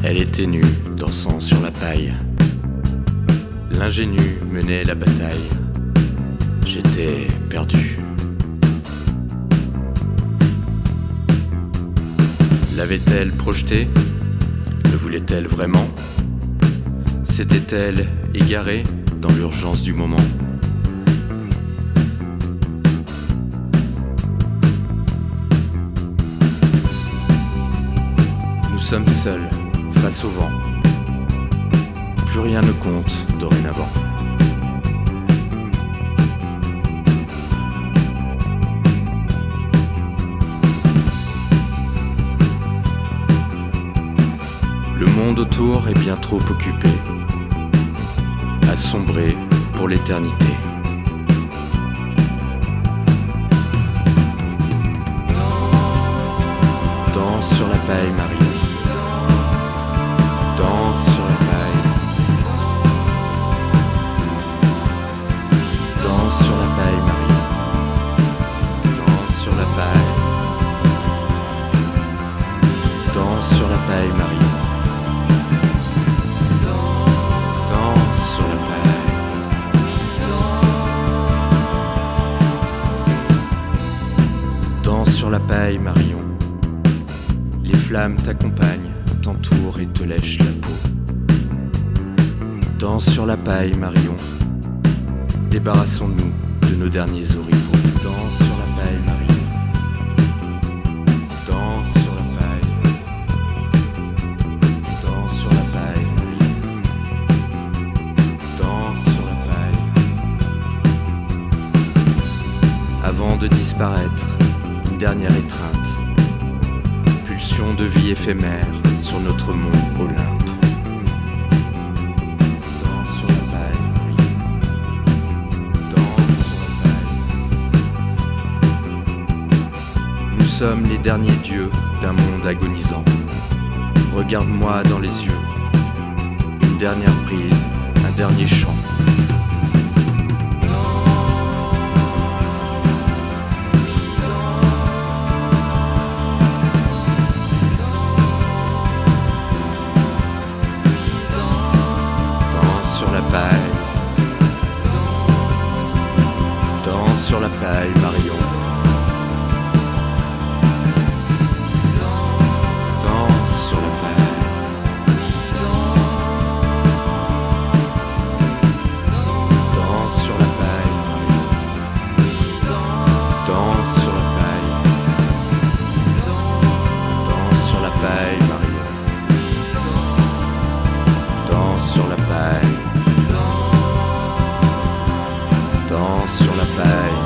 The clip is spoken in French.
Elle était nue, dansant sur la paille. L'ingénu menait la bataille. J'étais perdu. L'avait-elle projeté? Le voulait-elle vraiment? S'était-elle égarée dans l'urgence du moment? Nous sommes seuls, face au vent. Plus rien ne compte dorénavant. Le monde autour est bien trop occupé à sombrer pour l'éternité. Danse sur la paille, Marie. Danse sur la paille. Danse sur la paille, Marie. Danse sur la paille. Danse sur la paille, Marie. Danse sur la paille. Danse sur la paille, Marion. Les flammes t'accompagnent, t'entourent et te lèchent la peau. Danse sur la paille, Marion. Débarrassons-nous de nos derniers oripeaux. Danse sur la paille, Marion. Danse sur la paille. Danse sur la paille, Marion. Danse sur la paille. Avant de disparaître, une dernière étreinte. Pulsion de vie éphémère sur notre mont Olympe. Danse sur la paille, Marie. Danse sur la paille. Nous sommes les derniers dieux d'un monde agonisant. Regarde-moi dans les yeux. Une dernière prise, un dernier chant. Sur la paille. Danse sur la paille, Marion. Danse sur la paille. Danse sur la paille, Marion. Danse sur la paille. Danse sur la paille, Marion. Danse sur la paille. Danse sur la paille.